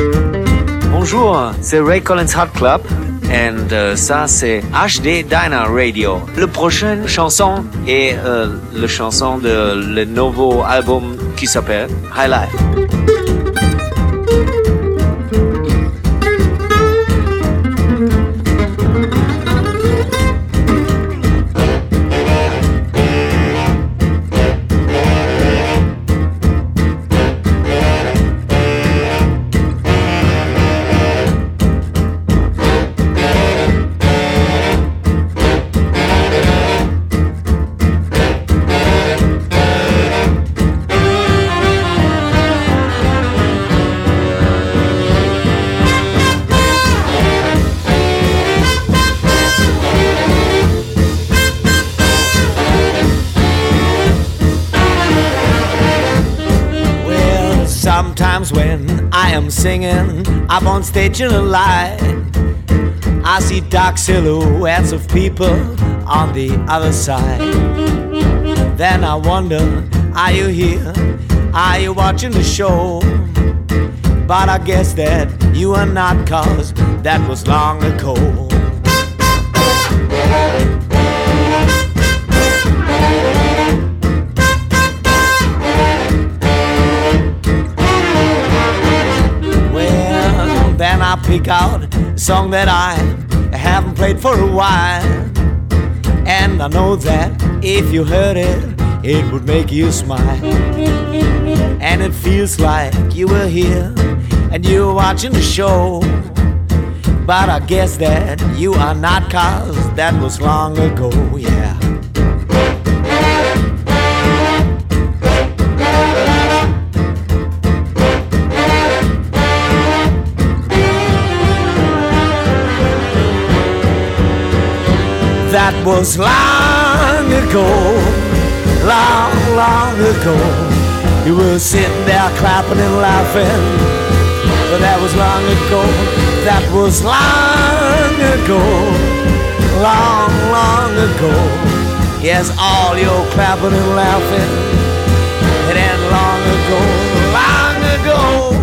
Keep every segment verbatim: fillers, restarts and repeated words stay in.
Bonjour, c'est Ray Collins Hot Club. And uh, ça, c'est H D Dyna Radio. Le prochain chanson est euh, la chanson de le nouveau album qui s'appelle High Life. Sometimes when I am singing up on stage in a light, I see dark silhouettes of people on the other side. Then I wonder, are you here? Are you watching the show? But I guess that you are not, 'cause that was long ago. Then I pick out a song that I haven't played for a while, and I know that if you heard it, it would make you smile. And it feels like you were here and you were watching the show, but I guess that you are not, 'cause that was long ago, yeah. That was long ago, long, long ago. You were sitting there clapping and laughing, but that was long ago. That was long ago, long, long ago. Yes, all your clapping and laughing, it ain't long ago, long ago.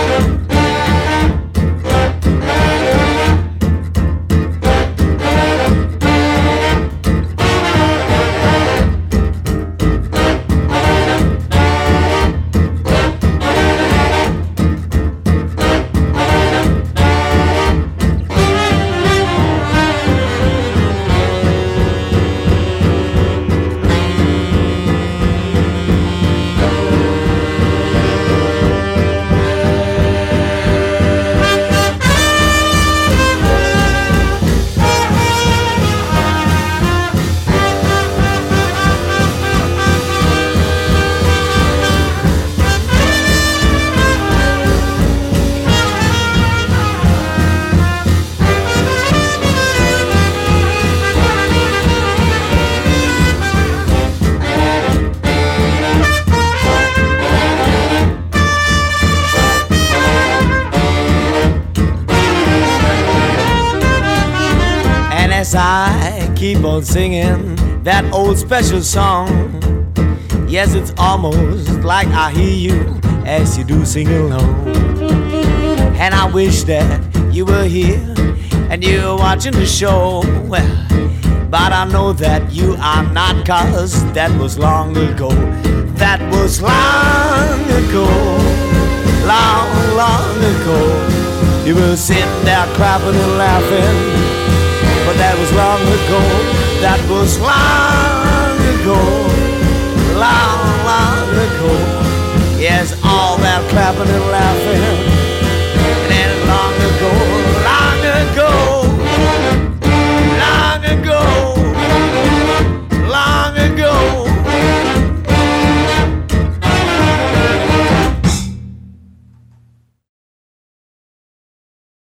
As I keep on singing that old special song, yes, it's almost like I hear you as you do sing along. And I wish that you were here and you were watching the show, well, but I know that you are not, 'cause that was long ago. That was long ago, long, long ago. You were sitting there clapping and laughing, but that was long ago. That was long ago, long, long ago. Yes, all that clapping and laughing,